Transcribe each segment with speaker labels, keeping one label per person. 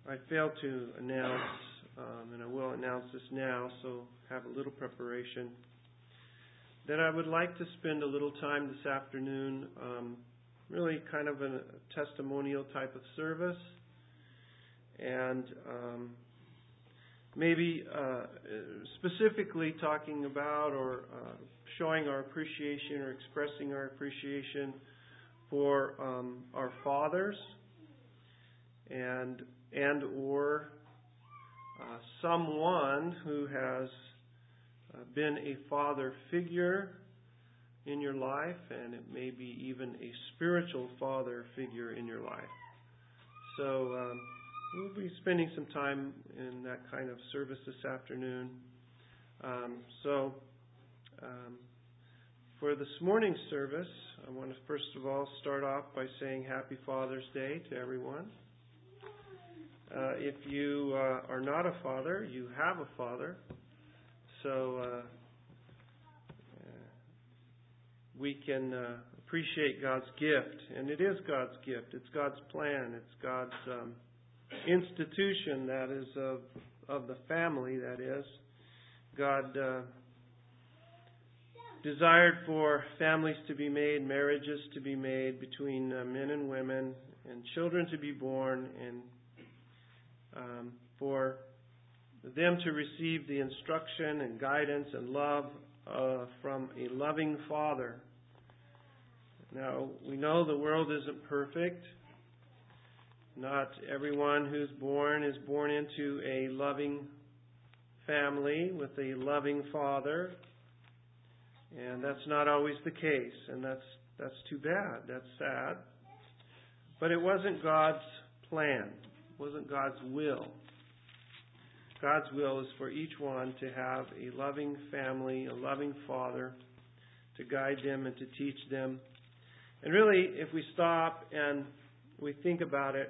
Speaker 1: I failed to announce, and I will announce this now, so have a little preparation, that I would like to spend a little time this afternoon, really kind of a testimonial type of service, and maybe specifically talking about or showing our appreciation or expressing our appreciation for our fathers and or someone who has been a father figure in your life, and it may be even a spiritual father figure in your life. So we'll be spending some time in that kind of service this afternoon. For this morning's service, I want to first of all start off by saying Happy Father's Day to everyone. If you are not a father, you have a father. So we can appreciate God's gift. And it is God's gift. It's God's plan. It's God's institution that is of the family, that is. God desired for families to be made, marriages to be made between men and women, and children to be born, and for them to receive the instruction and guidance and love from a loving Father. Now, we know the world isn't perfect. Not everyone who's born is born into a loving family with a loving Father. And that's not always the case. And that's too bad. That's sad. But it wasn't God's plan. It wasn't God's will. God's will is for each one to have a loving family, a loving Father, to guide them and to teach them. And really, if we stop and we think about it,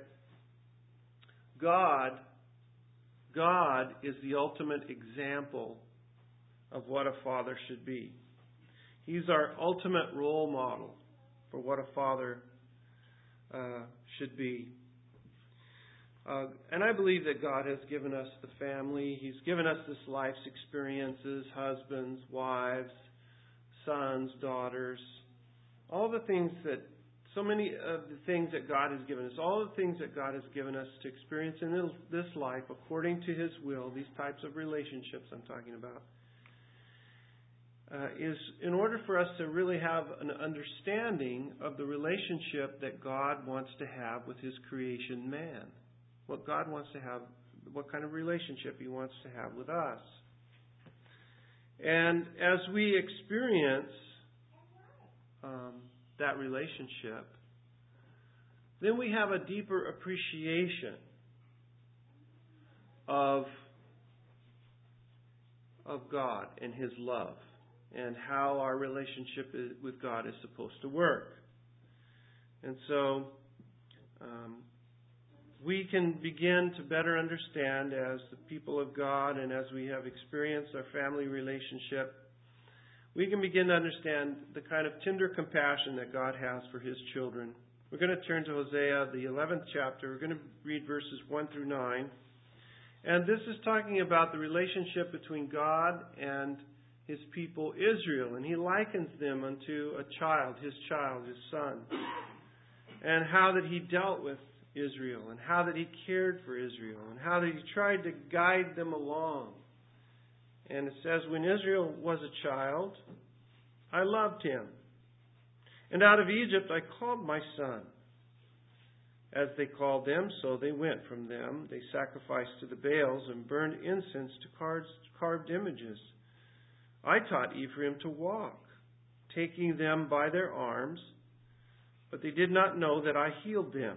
Speaker 1: God is the ultimate example of what a father should be. He's our ultimate role model for what a father should be. And I believe that God has given us the family. He's given us this life's experiences, husbands, wives, sons, daughters, all the things that, so many of the things that God has given us, all the things that God has given us to experience in this life according to His will, these types of relationships I'm talking about, is in order for us to really have an understanding of the relationship that God wants to have with His creation man. What God wants to have, what kind of relationship He wants to have with us. And as we experience that relationship, then we have a deeper appreciation of God and His love and how our relationship with God is supposed to work. And so we can begin to better understand as the people of God and as we have experienced our family relationship, we can begin to understand the kind of tender compassion that God has for His children. We're going to turn to Hosea, the 11th chapter. We're going to read verses 1 through 9. And this is talking about the relationship between God and His people Israel. And He likens them unto a child, His son. And how that He dealt with Israel, and how that He cared for Israel, and how that He tried to guide them along. And it says, when Israel was a child, I loved him. And out of Egypt I called my son. As they called them, so they went from them. They sacrificed to the Baals and burned incense to carved images. I taught Ephraim to walk, taking them by their arms, but they did not know that I healed them.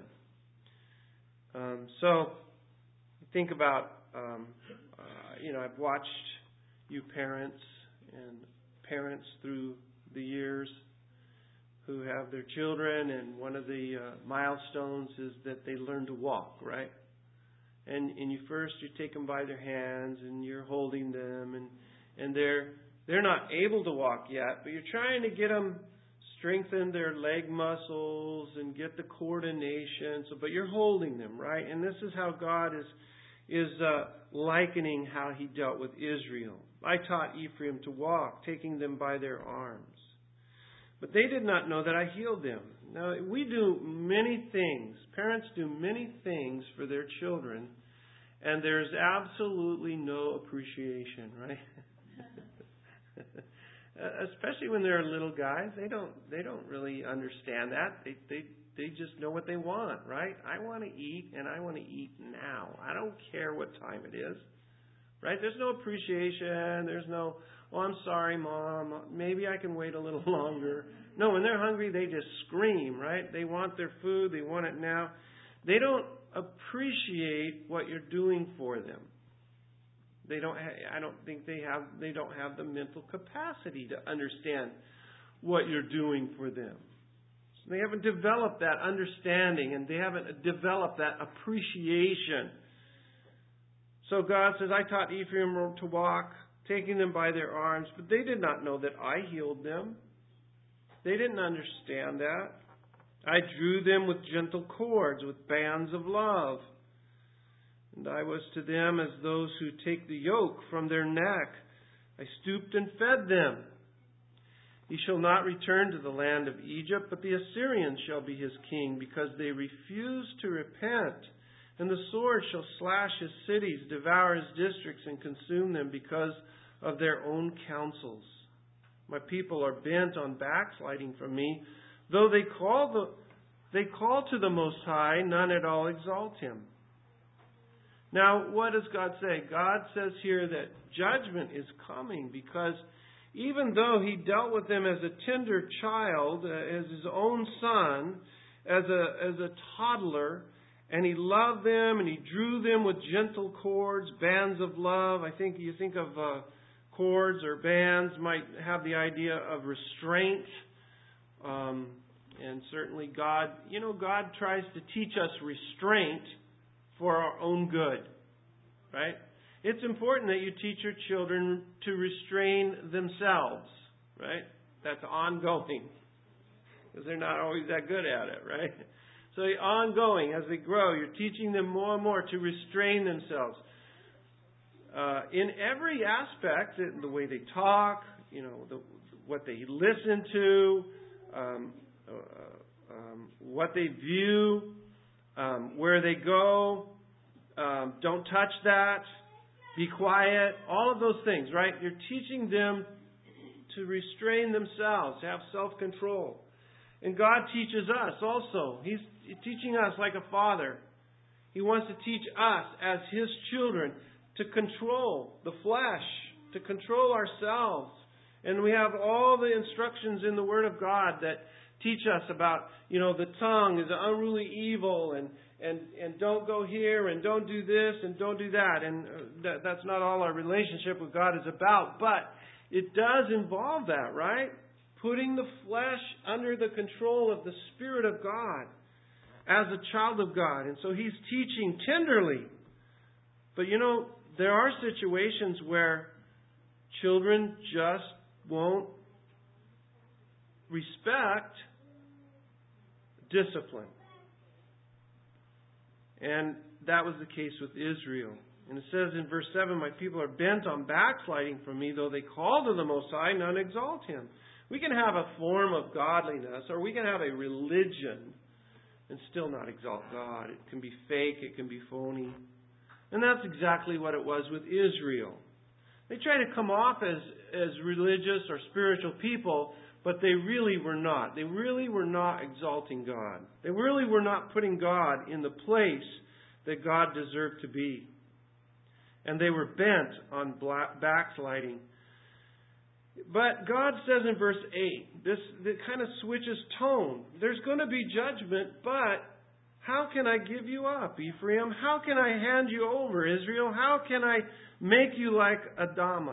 Speaker 1: So think about, I've watched you parents and parents through the years who have their children, and one of the milestones is that they learn to walk, right? And you take them by their hands and you're holding them, and they're not able to walk yet, but you're trying to get them strengthen their leg muscles and get the coordination. So, but you're holding them, right? And this is how God is likening how He dealt with Israel. I taught Ephraim to walk, taking them by their arms. But they did not know that I healed them. Now, we do many things. Parents do many things for their children, and there's absolutely no appreciation, right? Especially when they're little guys, they don't really understand that. They just know what they want, right? I want to eat, and I want to eat now. I don't care what time it is, right? There's no appreciation. There's no, oh, I'm sorry, Mom. Maybe I can wait a little longer. No, when they're hungry, they just scream, right? They want their food. They want it now. They don't appreciate what you're doing for them. I don't think they don't have the mental capacity to understand what you're doing for them. So they haven't developed that understanding, and they haven't developed that appreciation. So God says, I taught Ephraim to walk, taking them by their arms, but they did not know that I healed them. They didn't understand that. I drew them with gentle cords, with bands of love. And I was to them as those who take the yoke from their neck. I stooped and fed them. He shall not return to the land of Egypt, but the Assyrians shall be his king, because they refuse to repent. And the sword shall slash his cities, devour his districts, and consume them because of their own counsels. My people are bent on backsliding from me. Though they call to the Most High, none at all exalt him. Now, what does God say? God says here that judgment is coming, because even though He dealt with them as a tender child, as His own son, as a toddler, and He loved them and He drew them with gentle cords, bands of love. I think you think of cords or bands might have the idea of restraint. And certainly God tries to teach us restraint for our own good, right? It's important that you teach your children to restrain themselves, right? That's ongoing, because they're not always that good at it, right? So ongoing, as they grow, you're teaching them more and more to restrain themselves. In every aspect, the way they talk, what they listen to, what they view, where they go, don't touch that, be quiet, all of those things, right? You're teaching them to restrain themselves, to have self-control. And God teaches us also. He's teaching us like a father. He wants to teach us as His children to control the flesh, to control ourselves. And we have all the instructions in the Word of God that teach us about, the tongue is an unruly evil, and don't go here, and don't do this, and don't do that. And that's not all our relationship with God is about, but it does involve that, right? Putting the flesh under the control of the Spirit of God as a child of God. And so He's teaching tenderly. But there are situations where children just won't respect discipline. And that was the case with Israel. And it says in verse 7, my people are bent on backsliding from me, though they call to the Most High, none exalt him. We can have a form of godliness, or we can have a religion and still not exalt God. It can be fake, it can be phony. And that's exactly what it was with Israel. They tried to come off as religious or spiritual people, but they really were not. They really were not exalting God. They really were not putting God in the place that God deserved to be. And they were bent on backsliding. But God says in verse 8, this kind of switches tone. There's going to be judgment, but how can I give you up, Ephraim? How can I hand you over, Israel? How can I make you like Adamah?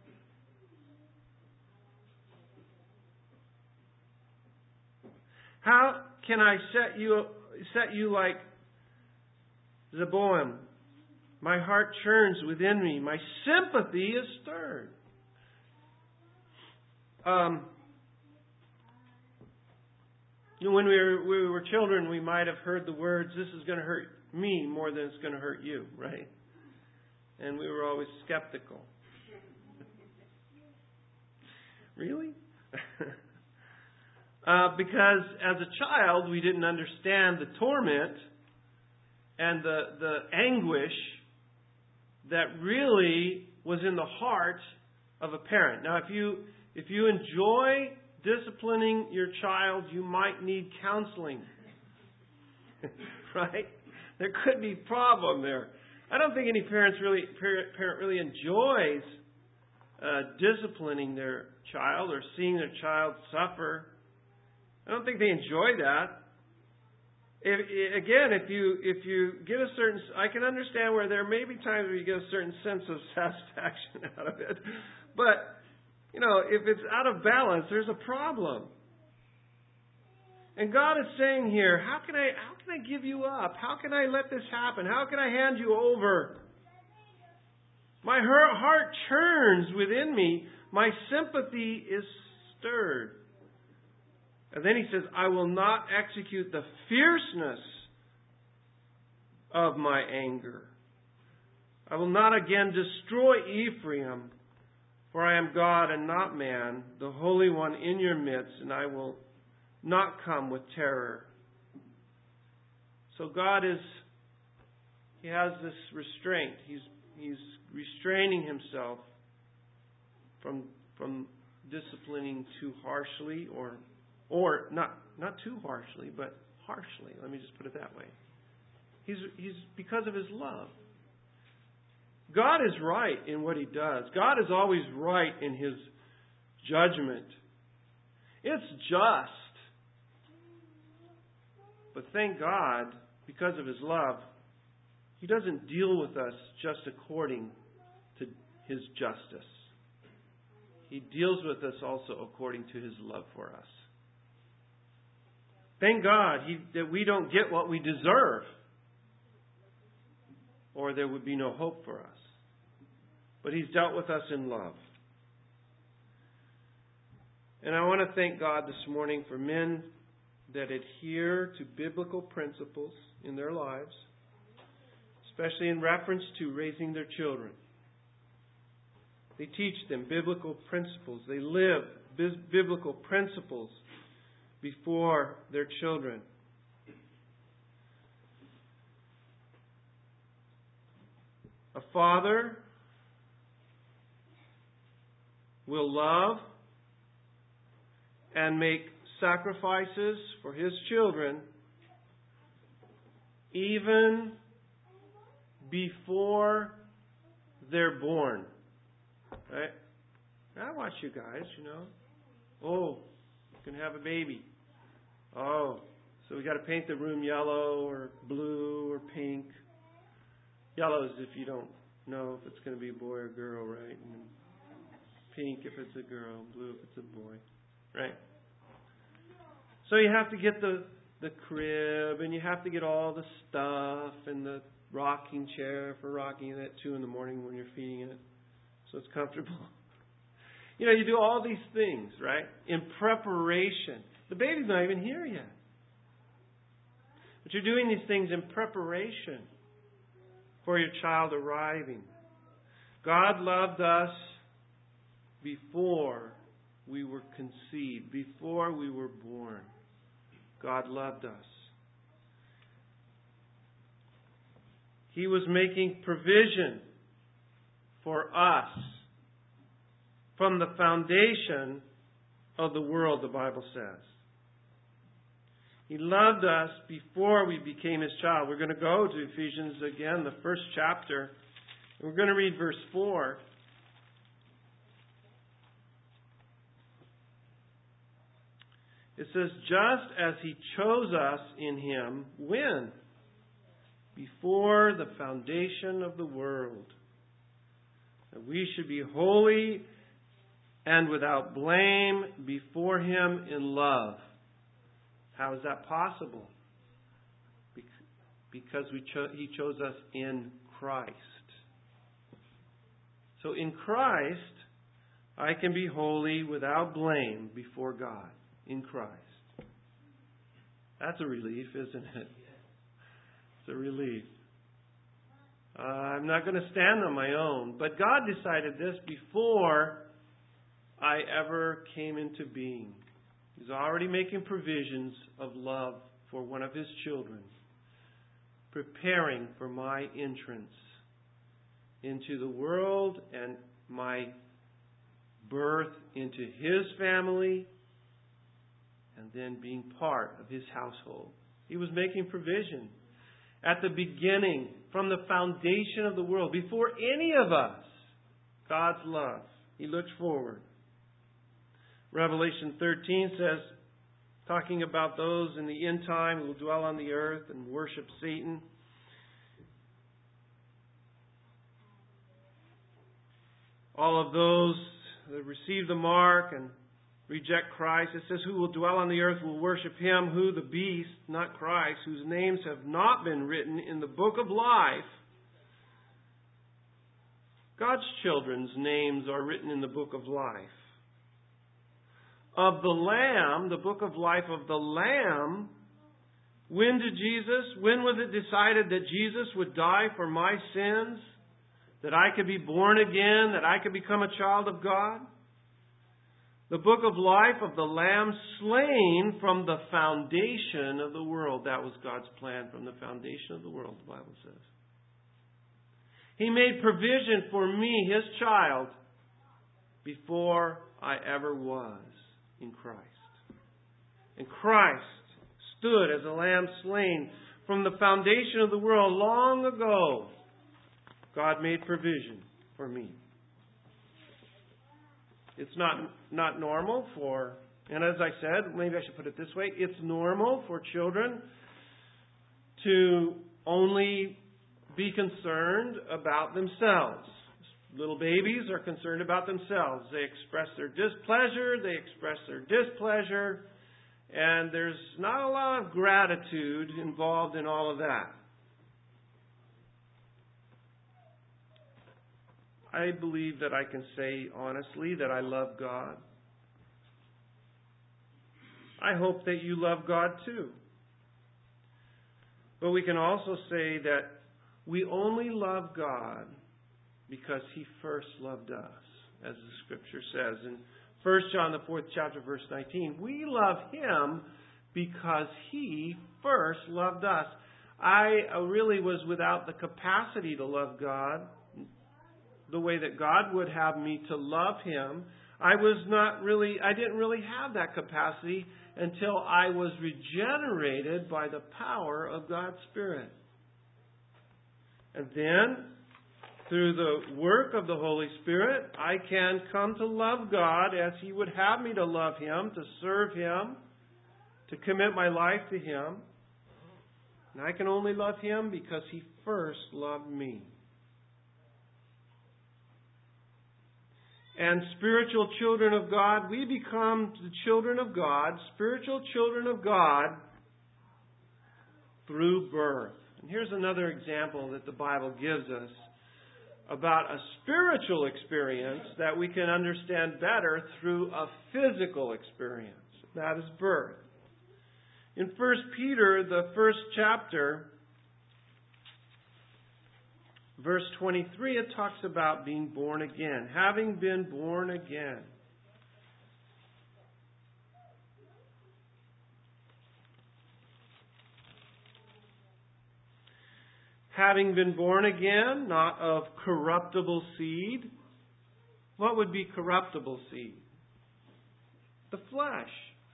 Speaker 1: How can I set you like Zeboim? My heart churns within me. My sympathy is stirred. When we were children, we might have heard the words, "This is going to hurt me more than it's going to hurt you," right? And we were always skeptical. Really? Because as a child, we didn't understand the torment and the anguish that really was in the heart of a parent. Now, if you enjoy disciplining your child, you might need counseling. Right? There could be a problem there. I don't think any parent really enjoys disciplining their child or seeing their child suffer. I don't think they enjoy that. If you get a certain, I can understand where there may be times where you get a certain sense of satisfaction out of it, but if it's out of balance, there's a problem. And God is saying here, how can I give you up? How can I let this happen? How can I hand you over? My heart churns within me. My sympathy is stirred. And then he says, I will not execute the fierceness of my anger. I will not again destroy Ephraim, for I am God and not man, the Holy One in your midst, and I will not come with terror. So God He has this restraint. He's restraining Himself from disciplining too harshly or not too harshly, but harshly. Let me just put it that way. He's because of His love. God is right in what He does. God is always right in His judgment. It's just. But thank God, because of His love, He doesn't deal with us just according to His justice. He deals with us also according to His love for us. Thank God that we don't get what we deserve, or there would be no hope for us. But He's dealt with us in love. And I want to thank God this morning for men that adhere to biblical principles in their lives, especially in reference to raising their children. They teach them biblical principles. They live biblical principles before their children. A father will love and make sacrifices for his children even before they're born. Right? I watch you guys, Oh, you can have a baby. Oh, so we got to paint the room yellow or blue or pink. Yellow is if you don't know if it's going to be a boy or girl, right? And pink if it's a girl, blue if it's a boy, right? So you have to get the crib, and you have to get all the stuff, and the rocking chair for rocking it at 2 in the morning when you're feeding it, so it's comfortable. You do all these things, right? In preparation. The baby's not even here yet. But you're doing these things in preparation for your child arriving. God loved us before we were conceived, before we were born. God loved us. He was making provision for us from the foundation of the world, the Bible says. He loved us before we became His child. We're going to go to Ephesians again, the first chapter. We're going to read verse 4. It says, just as He chose us in Him, when? Before the foundation of the world, that we should be holy and without blame before Him in love. How is that possible? Because He chose us in Christ. So in Christ, I can be holy without blame before God. In Christ. That's a relief, isn't it? It's a relief. I'm not going to stand on my own. But God decided this before I ever came into being. He's already making provisions of love for one of His children, preparing for my entrance into the world and my birth into His family, and then being part of His household. He was making provision. At the beginning, from the foundation of the world, before any of us, God's love. He looks forward. Revelation 13 says, talking about those in the end time who will dwell on the earth and worship Satan. All of those that receive the mark and reject Christ. It says, who will dwell on the earth will worship Him, who, the beast, not Christ, whose names have not been written in the book of life. God's children's names are written in the book of life. Of the Lamb, the book of life of the Lamb. When was it decided that Jesus would die for my sins? That I could be born again? That I could become a child of God? The book of life of the Lamb slain from the foundation of the world. That was God's plan from the foundation of the world, the Bible says. He made provision for me, His child, before I ever was in Christ. And Christ stood as a lamb slain from the foundation of the world long ago. God made provision for me. It's not normal for, and as I said, maybe I should put it this way, it's normal for children to only be concerned about themselves. Little babies are concerned about themselves. They express their displeasure, they express their displeasure, and there's not a lot of gratitude involved in all of that. I believe that I can say honestly that I love God. I hope that you love God too. But we can also say that we only love God because He first loved us, as the Scripture says in 1 John, the 4th chapter, verse 19. We love Him because He first loved us. I really was without the capacity to love God the way that God would have me to love Him. I didn't really have that capacity until I was regenerated by the power of God's Spirit. And then, through the work of the Holy Spirit, I can come to love God as He would have me to love Him, to serve Him, to commit my life to Him. And I can only love Him because He first loved me. And spiritual children of God, we become the children of God, spiritual children of God, through birth. And here's another example that the Bible gives us about a spiritual experience that we can understand better through a physical experience. That is birth. In 1 Peter, the 1st chapter, verse 23, it talks about being born again, having been born again. Having been born again, not of corruptible seed. What would be corruptible seed? The flesh.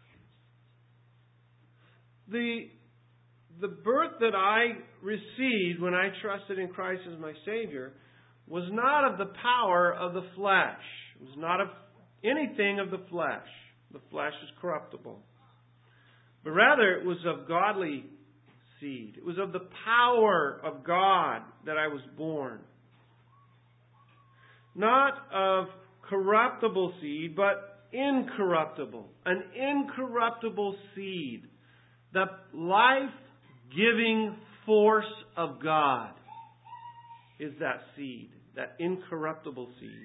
Speaker 1: The birth that I received when I trusted in Christ as my Savior was not of the power of the flesh. It was not of anything of the flesh. The flesh is corruptible. But rather it was of godly seed. It was of the power of God that I was born. Not of corruptible seed, but incorruptible. An incorruptible seed. The life-giving force of God is that seed, that incorruptible seed.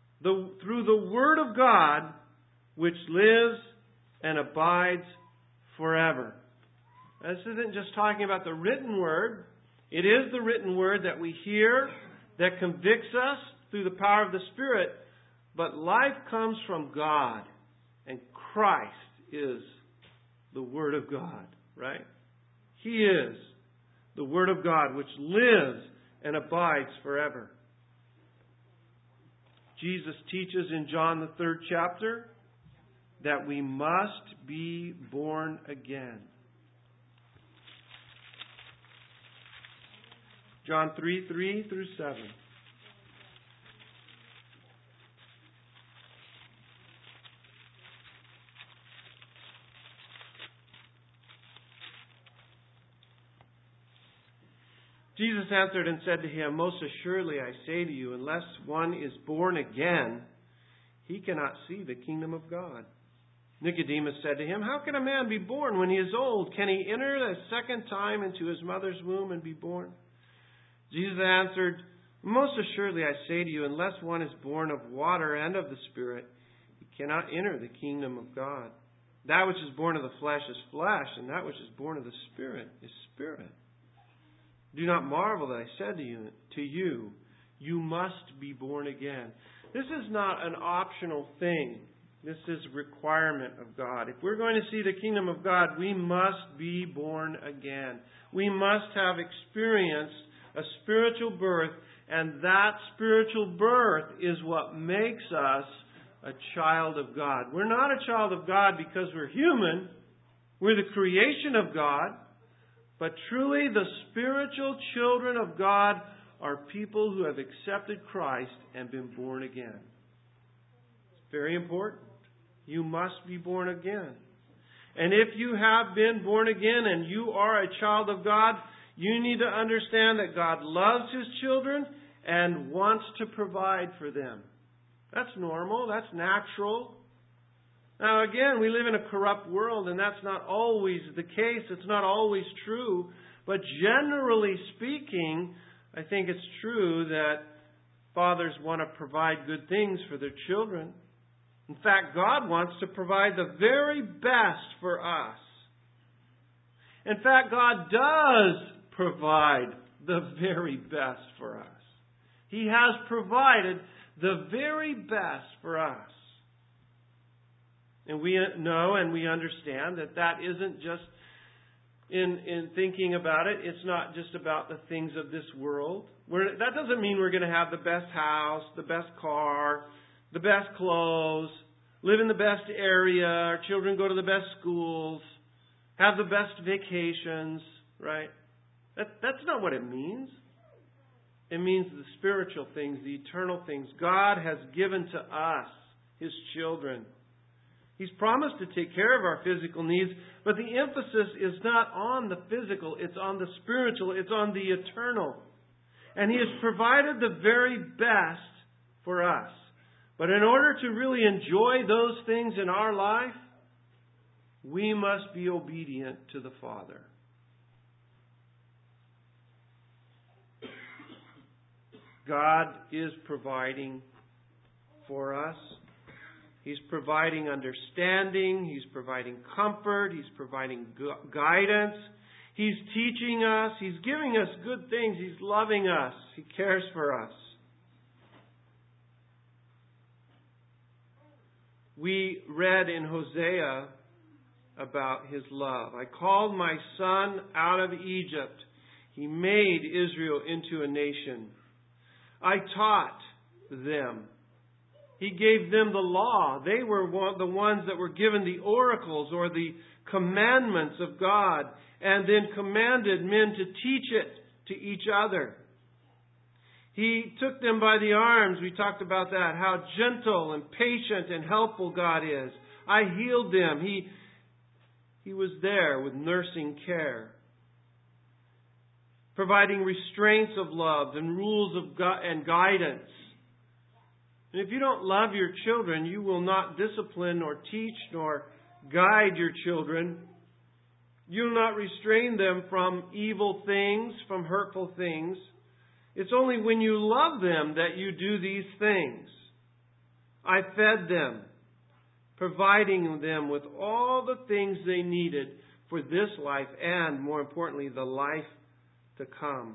Speaker 1: Through the Word of God, which lives and abides forever. This isn't just talking about the written Word. It is the written Word that we hear, that convicts us through the power of the Spirit. But life comes from God. And Christ is the Word of God, right? He is the Word of God, which lives and abides forever. Jesus teaches in John the 3rd chapter that we must be born again. John 3:3-7. Jesus answered and said to him, Most assuredly I say to you, unless one is born again, he cannot see the kingdom of God. Nicodemus said to him, How can a man be born when he is old? Can he enter a second time into his mother's womb and be born? Jesus answered, Most assuredly I say to you, unless one is born of water and of the Spirit, he cannot enter the kingdom of God. That which is born of the flesh is flesh, and that which is born of the Spirit is spirit. Do not marvel that I said to you, you must be born again. This is not an optional thing. This is a requirement of God. If we're going to see the kingdom of God, we must be born again. We must have experienced a spiritual birth, and that spiritual birth is what makes us a child of God. We're not a child of God because we're human. We're the creation of God. But truly, the spiritual children of God are people who have accepted Christ and been born again. It's very important. You must be born again. And if you have been born again and you are a child of God, you need to understand that God loves His children and wants to provide for them. That's normal. That's natural. Now again, we live in a corrupt world, and that's not always the case. It's not always true. But generally speaking, I think it's true that fathers want to provide good things for their children. In fact, God wants to provide the very best for us. In fact, God does provide the very best for us. He has provided the very best for us. And we know and we understand that that isn't just, in thinking about it, it's not just about the things of this world. That doesn't mean we're going to have the best house, the best car, the best clothes, live in the best area, our children go to the best schools, have the best vacations, right? That's not what it means. It means the spiritual things, the eternal things God has given to us, His children. He's promised to take care of our physical needs, but the emphasis is not on the physical, it's on the spiritual, it's on the eternal. And He has provided the very best for us. But in order to really enjoy those things in our life, we must be obedient to the Father. God is providing for us. He's providing understanding. He's providing comfort. He's providing guidance. He's teaching us. He's giving us good things. He's loving us. He cares for us. We read in Hosea about His love. I called my son out of Egypt. He made Israel into a nation. I taught them. He gave them the law. They were the ones that were given the oracles or the commandments of God, and then commanded men to teach it to each other. He took them by the arms. We talked about that, how gentle and patient and helpful God is. I healed them. He was there with nursing care, providing restraints of love and rules of and guidance. And if you don't love your children, you will not discipline nor teach nor guide your children. You will not restrain them from evil things, from hurtful things. It's only when you love them that you do these things. I fed them, providing them with all the things they needed for this life and, more importantly, the life to come.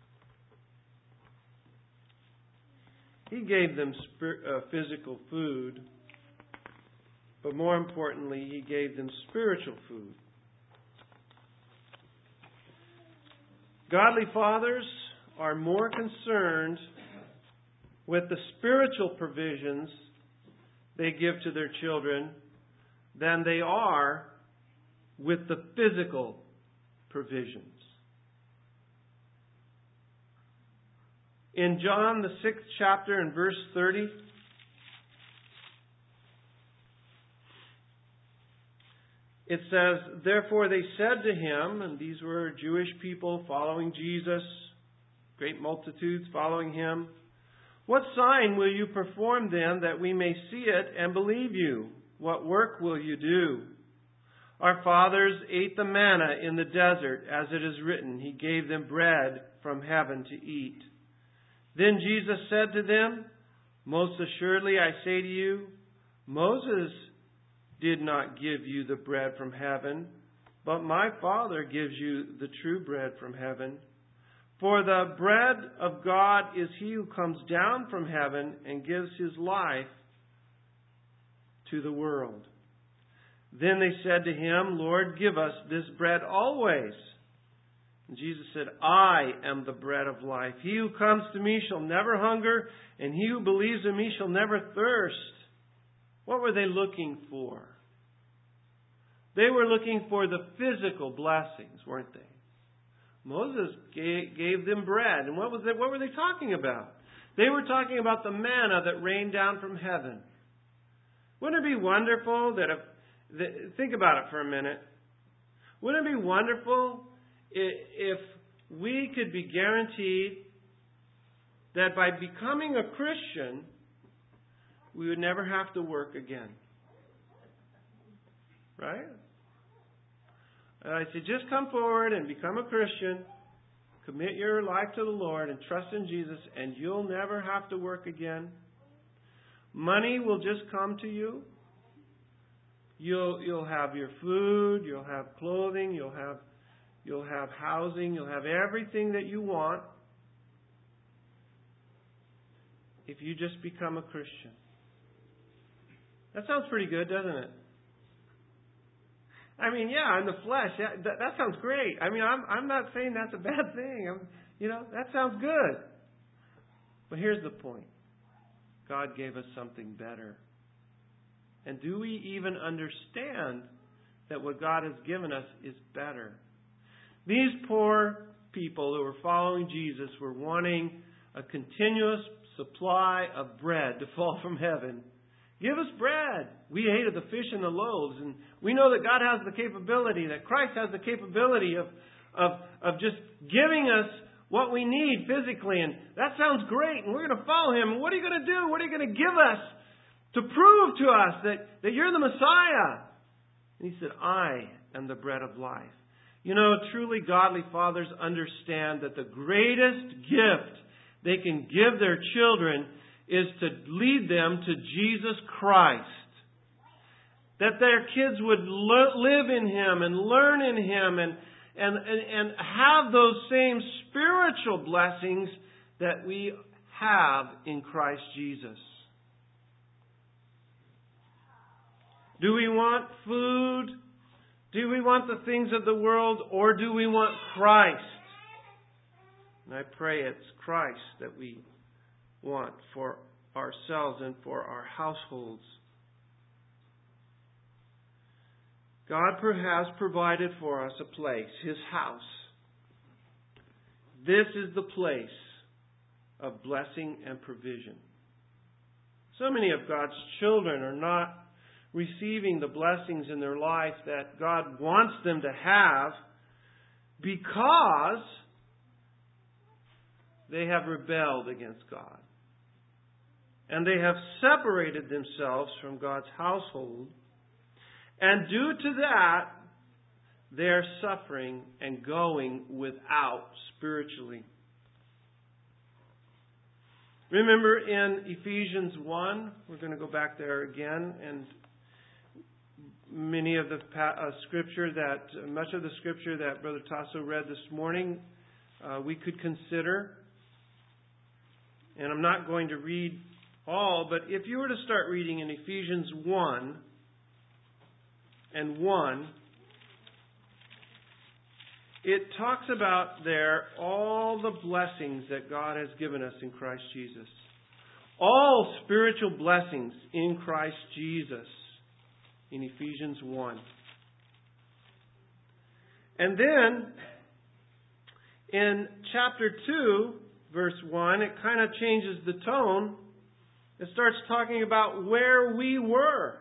Speaker 1: He gave them physical food, but more importantly, He gave them spiritual food. Godly fathers are more concerned with the spiritual provisions they give to their children than they are with the physical provisions. In John, the 6th chapter, and verse 30, it says, "Therefore they said to Him," and these were Jewish people following Jesus, great multitudes following Him, "What sign will you perform then that we may see it and believe you? What work will you do? Our fathers ate the manna in the desert, as it is written, He gave them bread from heaven to eat." Then Jesus said to them, "Most assuredly I say to you, Moses did not give you the bread from heaven, but my Father gives you the true bread from heaven. For the bread of God is He who comes down from heaven and gives His life to the world." Then they said to Him, "Lord, give us this bread always." And Jesus said, "I am the bread of life. He who comes to me shall never hunger, and he who believes in me shall never thirst." What were they looking for? They were looking for the physical blessings, weren't they? Moses gave them bread. And what were they talking about? They were talking about the manna that rained down from heaven. Wouldn't it be wonderful think about it for a minute. Wouldn't it be wonderful if we could be guaranteed that by becoming a Christian, we would never have to work again? Right? I say, just come forward and become a Christian, commit your life to the Lord and trust in Jesus, and you'll never have to work again. Money will just come to you. You'll have your food, you'll have clothing, you'll have housing, you'll have everything that you want if you just become a Christian. That sounds pretty good, doesn't it? I mean, yeah, in the flesh, that sounds great. I mean, I'm not saying that's a bad thing. That sounds good. But here's the point. God gave us something better. And do we even understand that what God has given us is better? These poor people who were following Jesus were wanting a continuous supply of bread to fall from heaven. Give us bread. We hated the fish and the loaves. And we know that God has the capability, that Christ has the capability of just giving us what we need physically. And that sounds great. And we're going to follow Him. And what are you going to do? What are you going to give us to prove to us that you're the Messiah? And He said, "I am the bread of life." Truly godly fathers understand that the greatest gift they can give their children is to lead them to Jesus Christ. That their kids would live in Him and learn in Him and have those same spiritual blessings that we have in Christ Jesus. Do we want food? Do we want the things of the world? Or do we want Christ? And I pray it's Christ that we want for ourselves and for our households. God has provided for us a place, His house. This is the place of blessing and provision. So many of God's children are not receiving the blessings in their life that God wants them to have because they have rebelled against God. And they have separated themselves from God's household. And due to that, they are suffering and going without spiritually. Remember in Ephesians 1, we're going to go back there again, and much of the scripture that Brother Tasso read this morning, we could consider. And I'm not going to read all, but if you were to start reading in Ephesians 1 and 1, it talks about there all the blessings that God has given us in Christ Jesus. All spiritual blessings in Christ Jesus in Ephesians 1. And then in chapter 2, verse 1, it kind of changes the tone. It starts talking about where we were.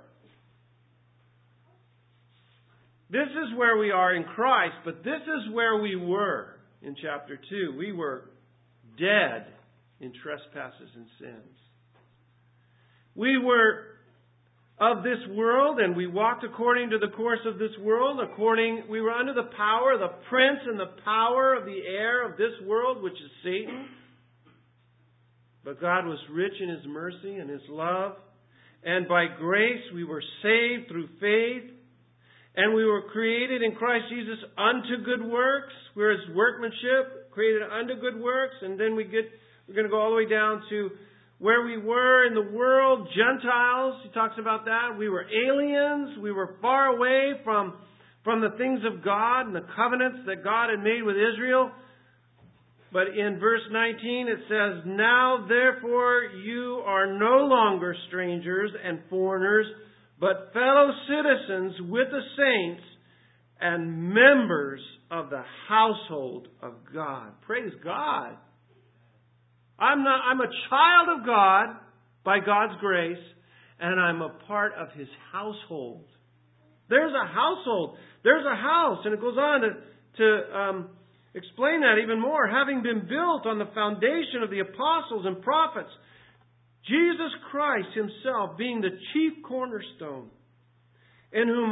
Speaker 1: This is where we are in Christ, but this is where we were in chapter 2. We were dead in trespasses and sins. We were of this world, and we walked according to the course of this world. We were under the power, the prince and the power of the air of this world, which is Satan. But God was rich in His mercy and His love. And by grace we were saved through faith. And we were created in Christ Jesus unto good works. We're His workmanship, created unto good works. And then we're going to go all the way down to where we were in the world, Gentiles. He talks about that. We were aliens. We were far away from the things of God and the covenants that God had made with Israel. But in verse 19 it says, "Now therefore you are no longer strangers and foreigners, but fellow citizens with the saints and members of the household of God." Praise God. I'm a child of God by God's grace, and I'm a part of His household. There's a household. There's a house. And it goes on to explain that even more. Having been built on the foundation of the apostles and prophets, Jesus Christ Himself being the chief cornerstone, in whom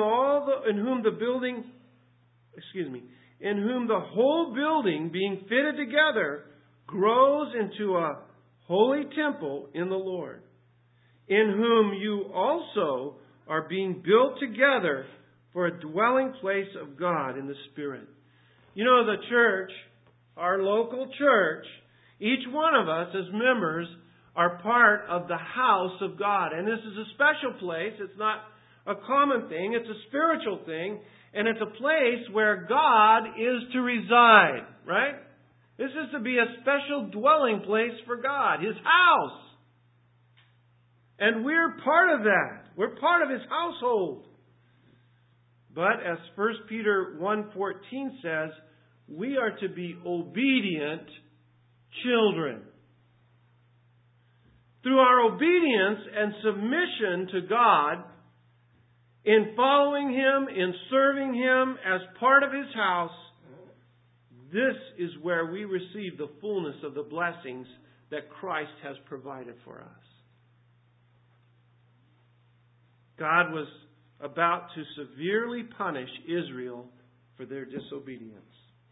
Speaker 1: the whole building being fitted together grows into a holy temple in the Lord, in whom you also are being built together for a dwelling place of God in the Spirit. You know, the church, our local church, each one of us as members are part of the house of God. And this is a special place. It's not a common thing. It's a spiritual thing. And it's a place where God is to reside, right? This is to be a special dwelling place for God, His house. And we're part of that. We're part of His household. But as 1 Peter 1:14 says, we are to be obedient children. Through our obedience and submission to God, in following Him, in serving Him as part of His house, this is where we receive the fullness of the blessings that Christ has provided for us. God was about to severely punish Israel for their disobedience.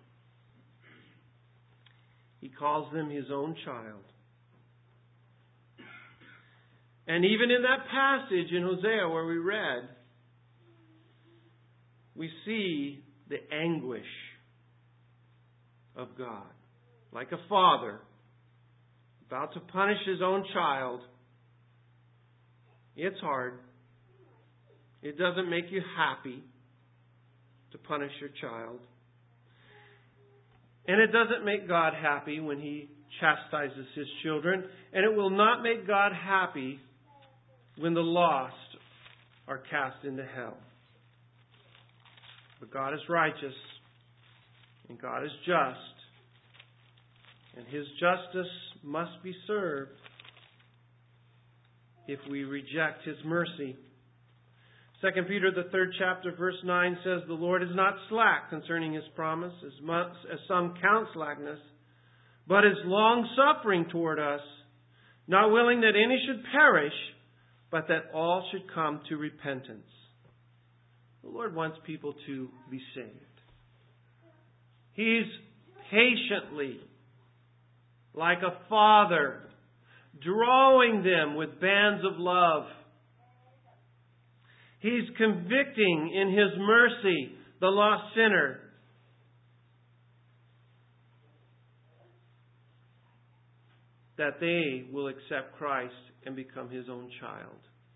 Speaker 1: He calls them His own child. And even in that passage in Hosea where we read, we see the anguish of God. Like a father about to punish his own child. It's hard. It doesn't make you happy to punish your child. And it doesn't make God happy when He chastises His children. And it will not make God happy when the lost are cast into hell. But God is righteous, and God is just, and His justice must be served if we reject His mercy. 2 Peter, the 3rd chapter, verse 9 says, "The Lord is not slack concerning His promise, as much as some count slackness, but is long-suffering toward us, not willing that any should perish, but that all should come to repentance." The Lord wants people to be saved. He's patiently, like a father, drawing them with bands of love. He's convicting in His mercy the lost sinner. That they will accept Christ and become His own child.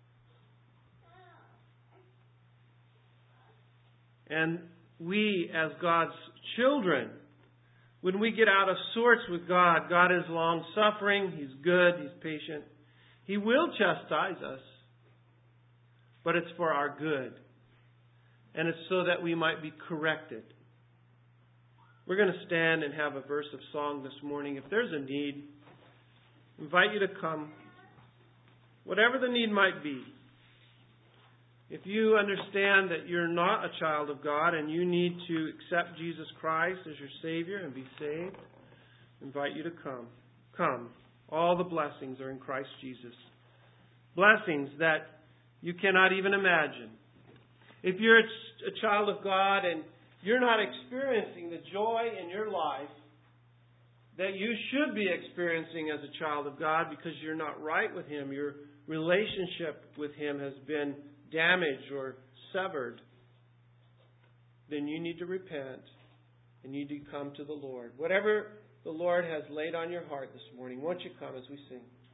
Speaker 1: And we, as God's children, when we get out of sorts with God, God is long-suffering, He's good, He's patient. He will chastise us, but it's for our good. And it's so that we might be corrected. We're going to stand and have a verse of song this morning. If there's a need, I invite you to come. Whatever the need might be. If you understand that you're not a child of God and you need to accept Jesus Christ as your Savior and be saved, I invite you to come. Come. All the blessings are in Christ Jesus. Blessings that you cannot even imagine. If you're a child of God and you're not experiencing the joy in your life that you should be experiencing as a child of God because you're not right with Him, your relationship with Him has been damaged or severed, then you need to repent and you need to come to the Lord. Whatever the Lord has laid on your heart this morning, won't you come as we sing?